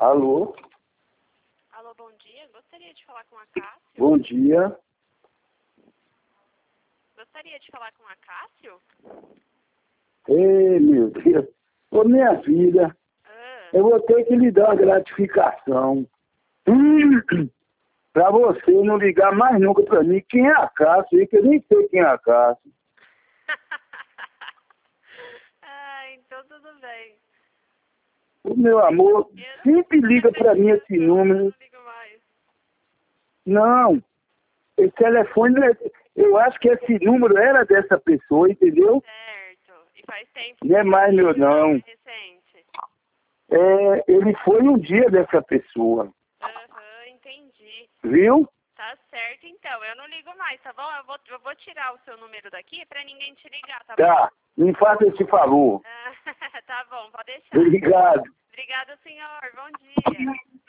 Alô? Alô, bom dia. Gostaria de falar com a Cássio. Bom dia. Gostaria de falar com a Cássio? Ei, meu Deus. Ô, minha filha, eu vou ter que lhe dar uma gratificação. Pra você não ligar mais nunca pra mim. Quem é a Cássio? Que eu nem sei quem é a Cássio. Então tudo bem. Ô, meu amor, sempre liga pra mim esse número. Eu não ligo mais. Não, esse telefone, eu acho que esse número era dessa pessoa, entendeu? Certo. E faz tempo. Não é mais meu, não. Recente. Ele foi um dia dessa pessoa. Entendi. Viu? Tá certo, então. Eu não ligo mais, tá bom? Eu vou tirar o seu número daqui pra ninguém te ligar, tá bom? Tá, me faça esse favor. Tá bom, pode deixar. Obrigado. Obrigada, senhor. Bom dia.